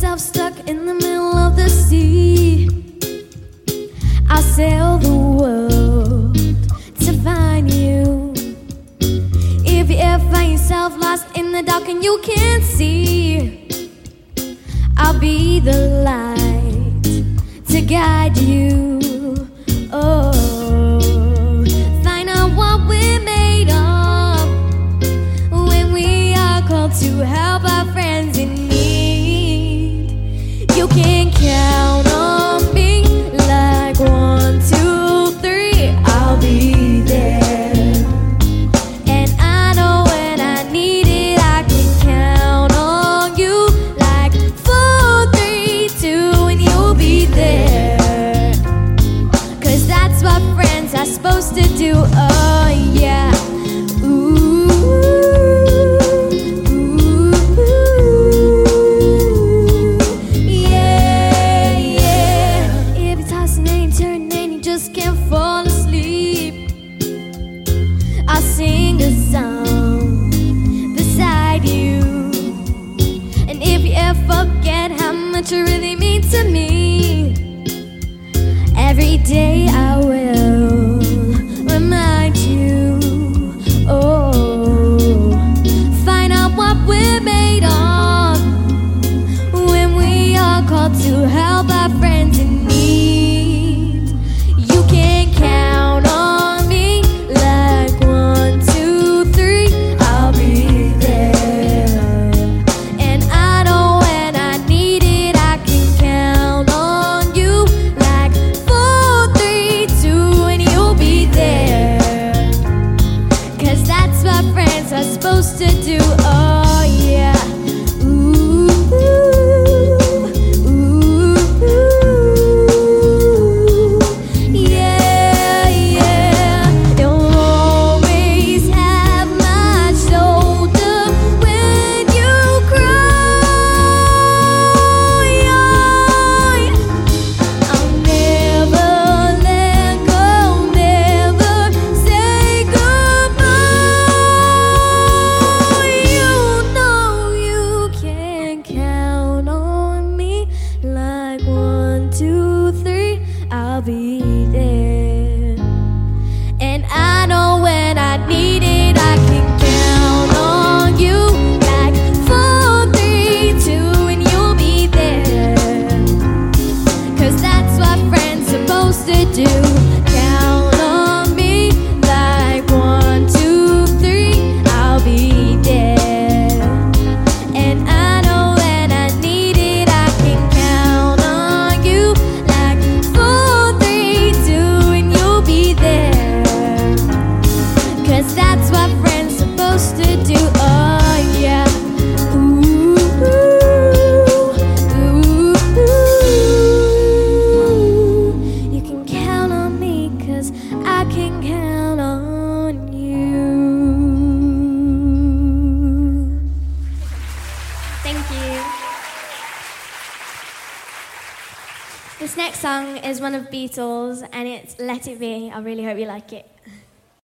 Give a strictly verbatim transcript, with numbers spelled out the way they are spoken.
yourself stuck in the middle of the sea, I'll sail the world to find you. If you ever find yourself lost in the dark and you can't see, I'll be the light to guide you. Oh, find out what we're made of when we are called to help our friends in need. You can count on me like one, two, three, I'll be there. And I know when I need it, I can count on you like four, three, two, and you'll be there. Cause that's what friends are supposed to do, oh yeah. Ooh, ooh, yeah, yeah. If you're tossing and turning and you just can't fall asleep, I'll sing a song beside you. And if you ever forget how much you really mean to me, every day I will remind you. Oh, find out what we're made of when we are called to help our friends in need. You can count on me like one, two, three, I'll be there. And I know when I need it, I can count on you like four, three, two, and you'll be there. Cause that's what friends are supposed to do, oh yeah. Ooh, ooh, ooh, yeah, yeah. You'll always have my shoulder when you cry. I'll never let go, never say goodbye. You know you can count on me like one, two, three, I'll be there. And I know when I need it, I can count on you like four, three, two, and you'll be there. Cause that's what friends supposed to do. Count on me like one, two, three, I'll be there. And I know when I need it, I can count on you like four, three, two, and you'll be there. Cause that's what friends supposed to do, oh yeah. Ooh, ooh, ooh. You can count on me cause I can count on you. Thank you. This next song is one of Beatles and it's Let It Be. I really hope you like it.